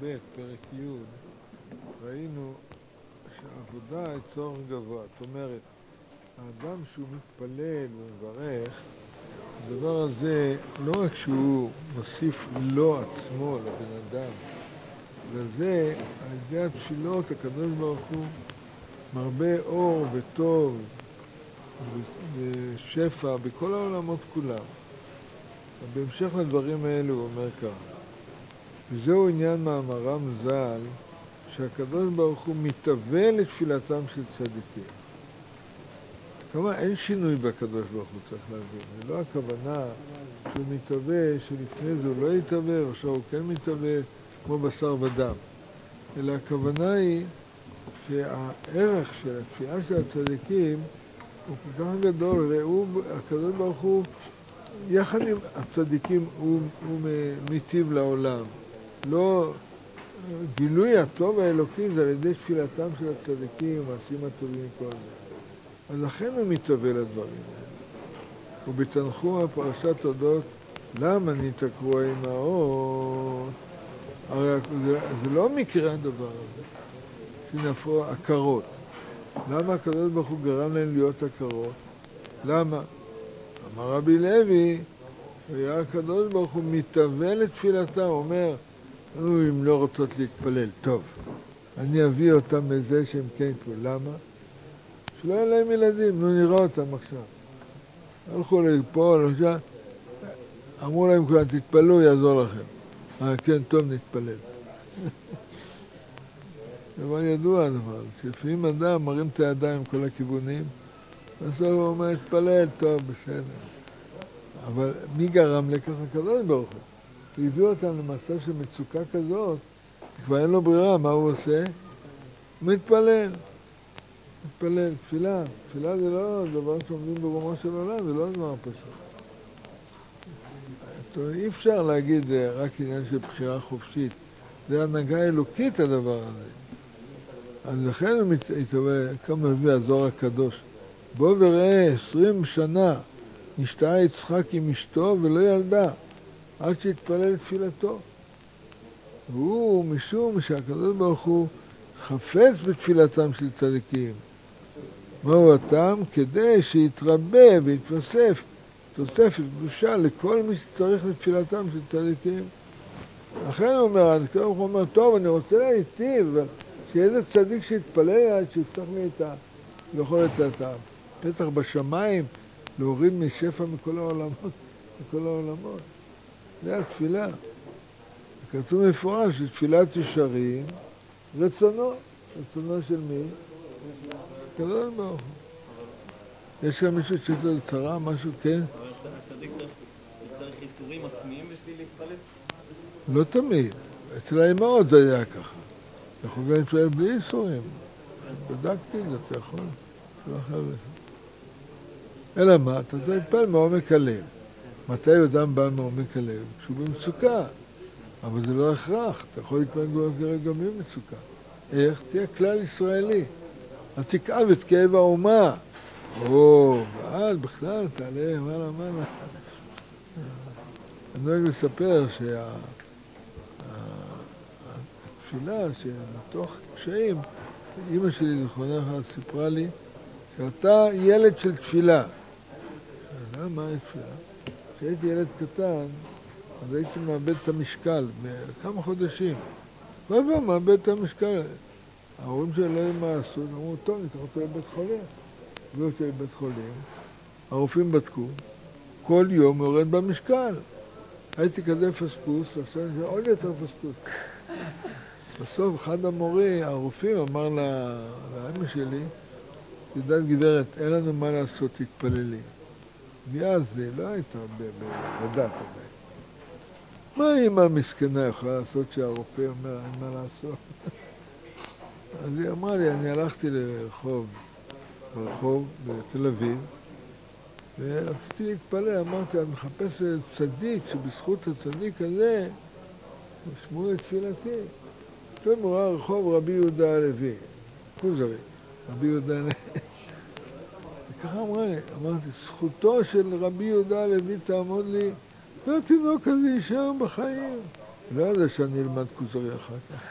ב', פרק י', ראינו שהעבודה היא צורך גבוה. זאת אומרת, האדם שהוא מתפלל ומברך, הדבר הזה לא רק שהוא מוסיף לו עצמו, לבן אדם, וזה, על ידי התפילות, הקדוש ברוך הוא מרבה אור וטוב ושפע בכל העולמות כולם. בהמשך לדברים האלו הוא אומר כך, וזהו עניין מאמרם ז"ל, שהקדוש ברוך הוא מתהווה לתפילתם של צדיקים. כלומר, אין שינוי בקדוש ברוך הוא, צריך להבין. זה לא הכוונה שהוא מתהווה, שלפני זה הוא לא יתהווה, או שהוא כן מתהווה כמו בשר ודם. אלא הכוונה היא שהערך של התפילה של הצדיקים הוא כל כך גדול, והקדוש ברוך הוא, יחד עם הצדיקים, הוא מיטיב לעולם. לא, גילוי הטוב האלוקי זה על ידי תפילתם של הצדיקים, המעשים הטובים כל זה. אז לכן הוא מתהווה לדברים האלה. ובתנחום הפרשת תודות, למה נתעקרו האימהות? הרי זה לא מקרה הדבר הזה, שנפרו עקרות. למה הקדוש ברוך הוא גרם להם להיות עקרות? למה? אמר רבי לוי, היה הקדוש ברוך הוא מתהווה לתפילתה, הוא אומר, אם לא רוצות להתפלל, טוב, אני אביא אותם לזה שהם כן יתפללו. למה? שלא יהיה להם ילדים, נראה אותם עכשיו. הלכו לפה, עכשיו, אמרו להם כולם, תתפללו, יעזור לכם. כן, טוב, נתפלל. דבר ידוע הדבר, שלפעמים אדם מרים את הידיים עם כל הכיוונים, בסוף הוא אומר, תתפלל, טוב, בסדר. אבל מי גרם לכך? הקדוש ברוך הוא. הוא הביא אותם למצב של מצוקה כזאת, כבר אין לו ברירה, מה הוא עושה? הוא מתפלל. מתפלל, תפילה. תפילה זה לא דבר שעומדים ברומו של עולם, זה לא דבר פשוט. אי אפשר להגיד רק עניין של בחירה חופשית. זה הנהגה אלוקית הדבר הזה. אז לכן הוא מתהווה, כמה מביא הזוהר הקדוש. בוא וראה 20 שנה נשתהה יצחק עם אשתו ולא ילדה, עד שהתפלל לתפילתו. והוא משום שהקדוש ברוך הוא חפץ בתפילתם של צדיקים. מהו הטעם? כדי שיתרבה ויתווסף תוספת קדושה לכל מי שצריך לתפילתם של צדיקים. לכן הוא אומר, הקדוש ברוך הוא אומר, טוב, אני רוצה להיטיב, שיהיה איזה צדיק שיתפלל עד שיפתח לי את יכולת הטעם. פתח בשמיים, להוריד משפע מכל העולמות, מכל העולמות. זה התפילה. כתוב מפורש שתפילת ישרים, רצונו. רצונו של מי? הקדוש ברוך הוא. יש שם מישהו שיש לו צרה, משהו, כן? אבל הצדיק צריך ייסורים עצמיים בשביל להתפלל? לא תמיד. אצל האמהות זה היה ככה. אתה יכול גם להתפלל בלי ייסורים. בדקתי את זה, אתה יכול. אלא מה? אתה צריך להתפלל מעומק הלב. מתי אדם בא מעומק הלב? כשהוא במצוקה. אבל זה לא הכרח. אתה יכול להתפלל גם במצוקה. איך? תהיה כלל ישראלי. אז תכאב את כאב האומה. ואז בכלל תעלה, מעלה. אני נוהג לספר שהתפילה שמתוך קשיים, אמא שלי זכרונה אחת סיפרה לי שאתה ילד של תפילה. מה היא תפילה? כשהייתי ילד קטן, אז הייתי מאבד את המשקל בכמה חודשים. כל פעם מאבד את המשקל. ההורים שלי לא יודעים מה עשו, אמרו, טוב, ניקח אותו לבית חולים. הביאו אותי לבית חולים, הרופאים בדקו, כל יום יורד במשקל. הייתי כזה פספוס, עכשיו אני עוד יותר פספוס. בסוף אחד הרופאים אמר לאמא שלי, תדעת גברת, אין לנו מה לעשות, תתפללי. ואז זה לא הייתה בדת עדיין. מה אמא המסכנה יכולה לעשות שהרופא אומר, אין מה לעשות? אז היא אמרה לי, אני הלכתי ברחוב בתל אביב, ורציתי להתפלל, אמרתי, אני מחפש צדיק, שבזכות הצדיק הזה, ישמעו את תפילתי. פתאום הוא ראה רחוב רבי יהודה הלוי, כוזרי, רבי יהודה הלוי. וככה אמרה לי, אמרתי, זכותו של רבי יהודה הלוי תעמוד לי, והתינוק הזה יישאר בחיים. לא יודע שאני אלמד כוזרי אחר כך.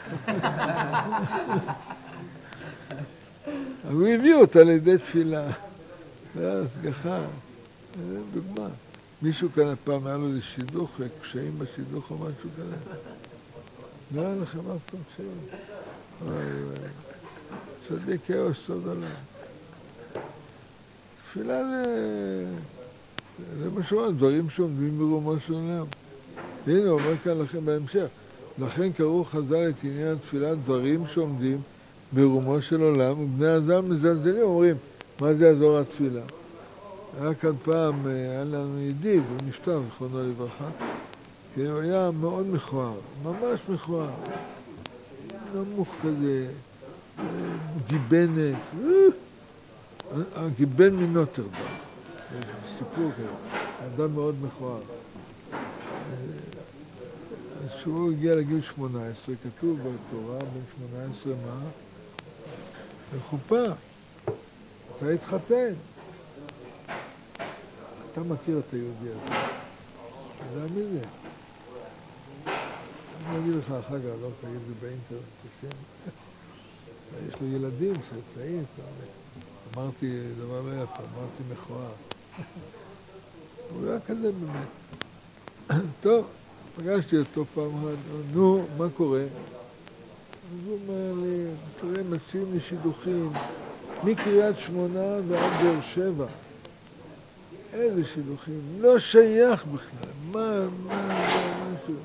אבל הוא הביא אותה לידי תפילה. זה היה השגחה. זה דוגמה. מישהו כאן פעם היה לו איזה שידוך, קשיים בשידוך או משהו כזה. לא היה לכם אף פעם קשיים. צדיק כאוס סוד עליו. תפילה זה משהו, דברים שעומדים ברומו של עולם. הנה, הוא אומר כאן לכם בהמשך. לכן קראו חז"ל את עניין התפילה דברים שעומדים ברומו של עולם, ובני אדם מזלזלים, אומרים, מה זה יעזור התפילה? היה כאן פעם, היה לנו ידיד, הוא נפטר, זכרונו לברכה, כי הוא היה מאוד מכוער, ממש מכוער. נמוך כזה, גיבנת, גיבן מנוטרדם. סיפור כזה, אדם מאוד מכוער. אז כשהוא הגיע לגיל 18, כתוב בתורה, בן 18 מה? בחופה. אתה התחתן. אתה מכיר את היהודי הזה. אתה יודע מי זה? אני אגיד לך אחר כך, לא תגיד את זה באינטרנט, השם. יש לו ילדים צאצאים, אמרתי דבר לא יפה, אמרתי מכוער. הוא היה כזה באמת. טוב, פגשתי אותו פעם אחת, נו, מה קורה? אז הוא אומר לי, תראה, מציעים לי שידוכים מקריית שמונה ועד באר שבע. איזה שידוכים, לא שייך בכלל, משהו.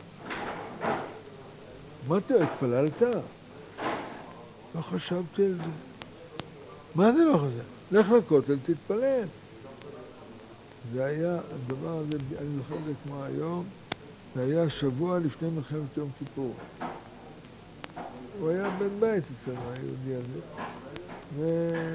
אמרתי לו, התפללת? לא חשבתי על זה. מה זה לא חשב? לך לכותל, תתפלל. זה היה, הדבר הזה, אני זוכר את זה כמו היום, זה היה שבוע לפני מלחמת יום כיפור. הוא היה בן בית אצלנו, היהודי הזה.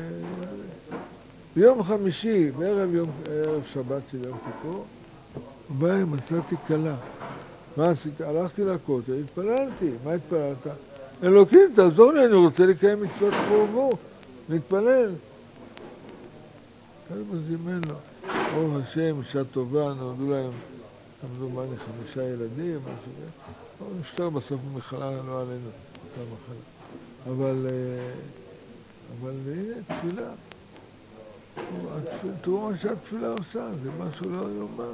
ביום חמישי, בערב שבת של יום כיפור, הוא בא, מצאתי כלה. מה עשיתי? הלכתי לכותל, התפללתי. מה התפללת? אלוקים, תעזור לי, אני רוצה לקיים מצוות קרובו. להתפלל. אז זימן לו. ברוך השם, אישה טובה, נולדו להם, כמדומני 5 ילדים, משהו כזה. הוא נפטר בסוף במחלה, לא עלינו, אותה מחלה. אבל הנה, תפילה. תראו מה שהתפילה עושה, זה משהו לא יאומן.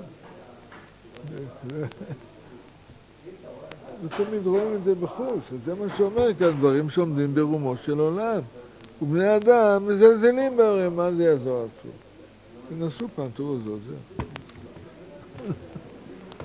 ותמיד רואים את זה בחוץ, זה מה שאומר כאן, דברים שעומדים ברומו של עולם. ובני אדם מזלזלים בהם, מה זה יעזור עצוב? תנסו פעם, תראו זאת, זה.